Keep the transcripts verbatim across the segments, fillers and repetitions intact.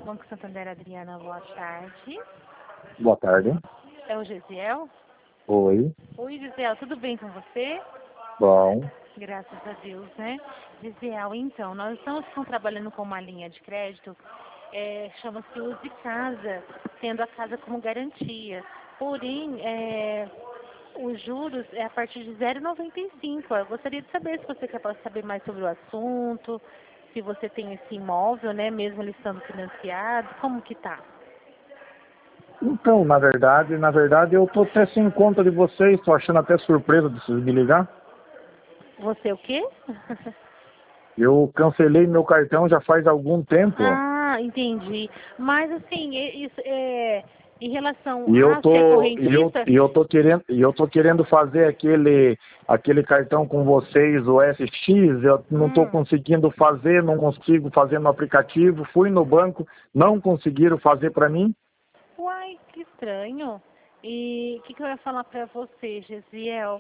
Banco Santander, Adriana, boa tarde. Boa tarde. É o Gesiel? Oi. Oi, Gesiel, tudo bem com você? Bom. Graças a Deus, né? Gesiel, então, nós estamos trabalhando com uma linha de crédito, é, chama-se Use Casa, tendo a casa como garantia. Porém, é, os juros é a partir de zero vírgula noventa e cinco. Eu gostaria de saber se você quer saber mais sobre o assunto, se você tem esse imóvel, né, mesmo ele estando financiado, como que tá? Então, na verdade, na verdade, eu tô até sem conta de vocês, tô achando até surpresa de vocês me ligar. Você o quê? Eu cancelei meu cartão já faz algum tempo. Ah, entendi. Mas assim, e- isso é em relação E eu a ser tô, e eu, correntista? e eu tô querendo, e eu tô querendo fazer aquele, aquele cartão com vocês, o S X, eu não tô Hum, conseguindo fazer, não consigo fazer no aplicativo, fui no banco, não conseguiram fazer para mim. uai, que estranho. E o que, que eu ia falar pra você, Gesiel?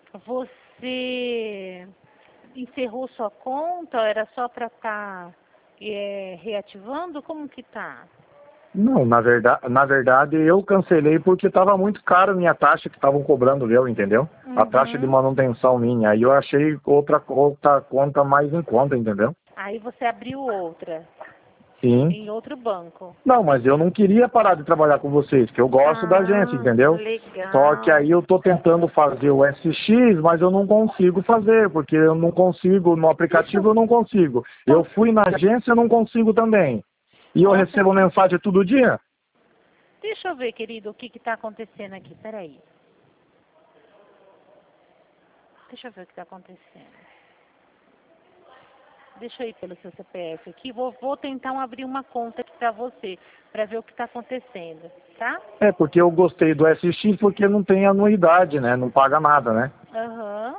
Você encerrou sua conta? Era só pra estar reativando? Como que tá? Não, na verdade, na verdade eu cancelei porque estava muito caro a minha taxa que estavam cobrando meu, entendeu? A taxa de Uhum. manutenção minha. Aí eu achei outra, outra conta mais em conta, entendeu? Aí você abriu outra, Sim. em outro banco. Não, mas eu não queria parar de trabalhar com vocês, que eu gosto da agência, Ah, entendeu? Só que legal. aí eu tô tentando fazer o S X, mas eu não consigo fazer, porque eu não consigo, no Deixa aplicativo eu... eu não consigo. Eu Posso... fui na agência, eu não consigo também. E eu Nossa, recebo mensagem todo dia. deixa eu ver, querido, o que que tá acontecendo aqui. Peraí. Deixa eu ver o que tá acontecendo. Deixa eu ir pelo seu C P F aqui. Vou, vou tentar um- abrir uma conta aqui pra você, pra ver o que tá acontecendo, tá? É, porque eu gostei do S X porque não tem anuidade, né? Não paga nada, né? Aham.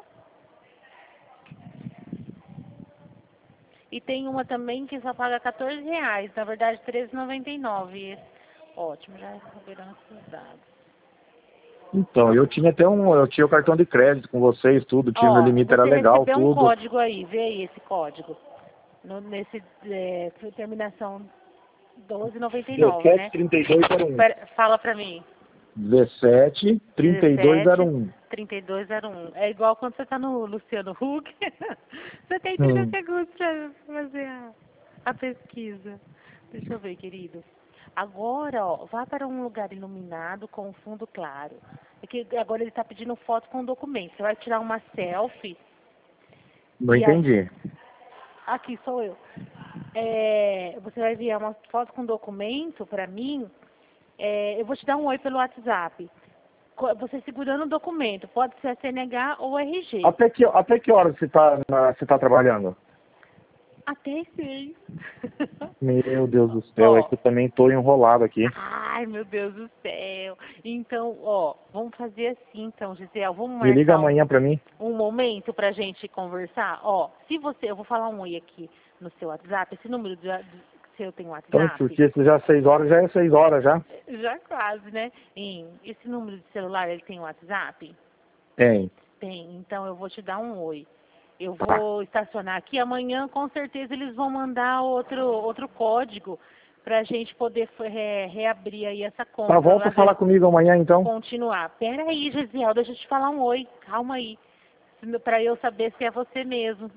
E tem uma também que só paga quatorze reais. Na verdade, treze e noventa e nove. Ótimo, já receberam esses dados. Então, eu tinha até um, eu tinha o cartão de crédito com vocês, tudo, tinha meu Ó, limite, era você legal, recebeu um tudo. código aí. Vê aí esse código. No, nesse, é, terminação doze e noventa e nove, dezessete, né? trinta e dois zero um. Pera, fala pra mim. dezessete, trinta e dois zero dezessete, um. trinta e dois zero um. É igual quando você tá no Luciano Huck. Você tem trinta Hum. segundos pra fazer a, a pesquisa. Deixa eu ver, querido. Agora, ó, vá para um lugar iluminado com fundo claro. É que agora ele tá pedindo foto com documento. Você vai tirar uma selfie Não e aí... entendi. Aqui sou eu. É, você vai enviar uma foto com documento pra mim. É, eu vou te dar um oi pelo WhatsApp. Co- Você segurando o documento, pode ser a C N H ou R G. Até que, até que hora você está você tá trabalhando? Até seis. Meu Deus do céu, é Ó, que eu também estou enrolado aqui. ai meu Deus do céu. Então, ó, vamos fazer assim então, Gisele, vamos Me liga marcar um, amanhã para mim. um momento pra gente conversar. Ó, se você, eu vou falar um oi aqui no seu WhatsApp, esse número de, de, seu tem Então, WhatsApp? porque se já é seis horas, já é seis horas já. Já quase, né? Em, esse número de celular, ele tem WhatsApp? Tem. Tem, então eu vou te dar um oi. Eu Tá. vou estacionar aqui. Amanhã, com certeza, eles vão mandar outro, outro código para a gente poder re- reabrir aí essa Tá, conta. volta a Às vezes, falar comigo amanhã então. continuar. Pera aí, Gisiel, deixa eu te falar um oi. Calma aí. Para eu saber se é você mesmo.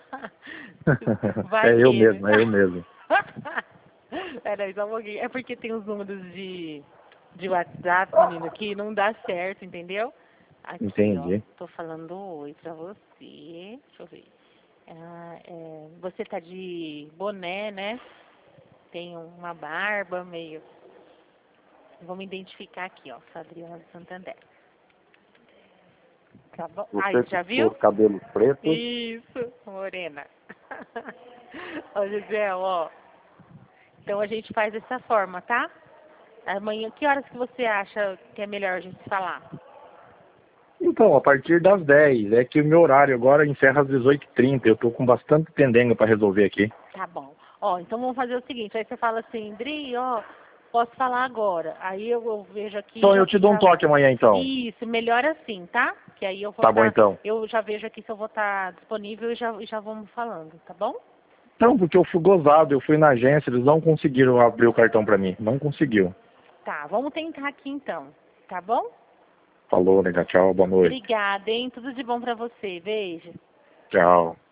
Vai É eu que, né? mesmo, é eu mesmo. Peraí, só um pouquinho. É porque tem os números de, de WhatsApp, menino, que não dá certo, entendeu? Aqui, ó. Entendi. Tô falando oi pra você. Deixa eu ver. Ah, é, você tá de boné, né? Tem uma barba meio... Vou me identificar aqui, ó. Sou Adriana do Santander. Tá bom? Você Aí, com já os viu? seus cabelos pretos. Isso, morena. Ô, Gisele, ó. Então a gente faz dessa forma, tá? Amanhã, que horas que você acha que é melhor a gente falar? Então, a partir das dez. É que o meu horário agora encerra às dezoito e trinta. Eu tô com bastante pendenga para resolver aqui. Tá bom. Ó, então vamos fazer o seguinte, aí você fala assim, Dri, ó, posso falar agora. Aí eu, eu vejo aqui Então já, eu te dou um já... toque amanhã então. Isso, melhor assim, tá? Que aí eu vou Tá bom estar, então. eu já vejo aqui se eu vou estar disponível e já, e já vamos falando, tá bom? Não, porque eu fui gozado, eu fui na agência, eles não conseguiram abrir o cartão pra mim. Não conseguiu. Tá, vamos tentar aqui então, tá bom? Falou, nega, tchau, boa noite. Obrigada, hein? Tudo de bom pra você. Beijo. Tchau.